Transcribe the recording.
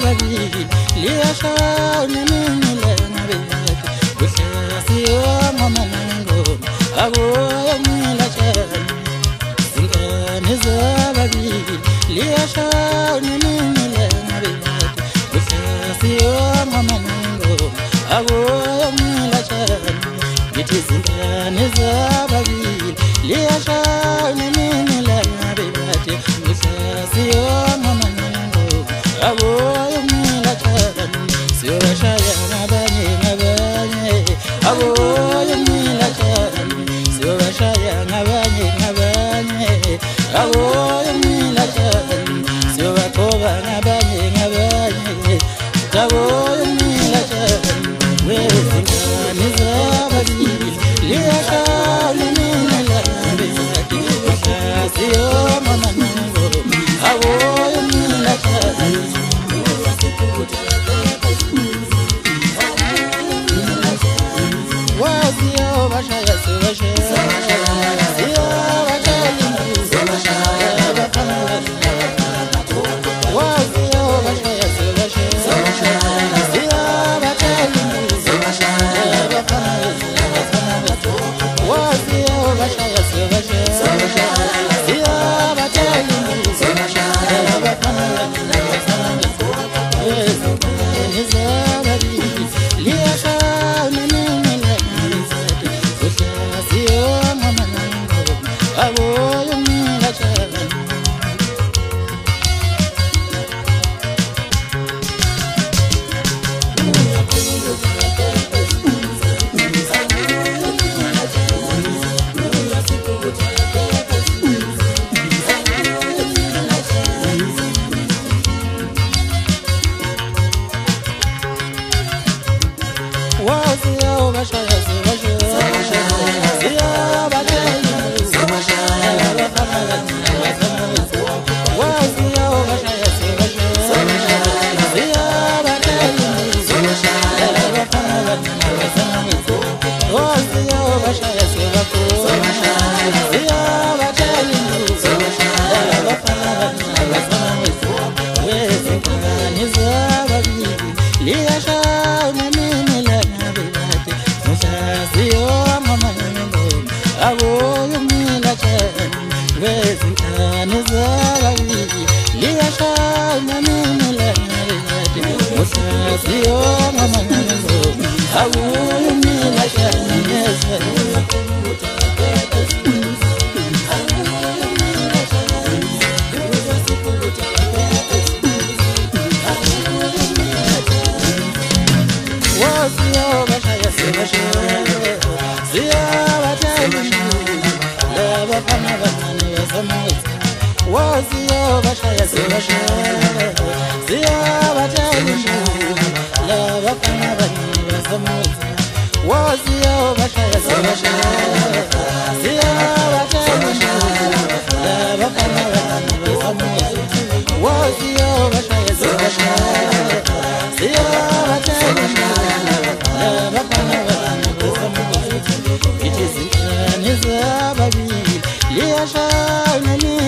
zababili liyashana nilana biyati uhlasiyo mamango aboya nilachana zingane zababili liyashana nilana biyati uhlasiyo mamango aboya nilachana bithi zingane zababili liyashana nilana biyati uhlasiyo mamango aboya nilachana siyoshaya ngabanye ngabanye aboya nilachana siyoshaya ngabanye ngabanye aboya nilachana siyobathoba ngabanye ngabanye aboya nilachana wezingane zababili liyashana nilana biyati uhlasiyo mamango aboya nilachana It is in his baby, Liasha,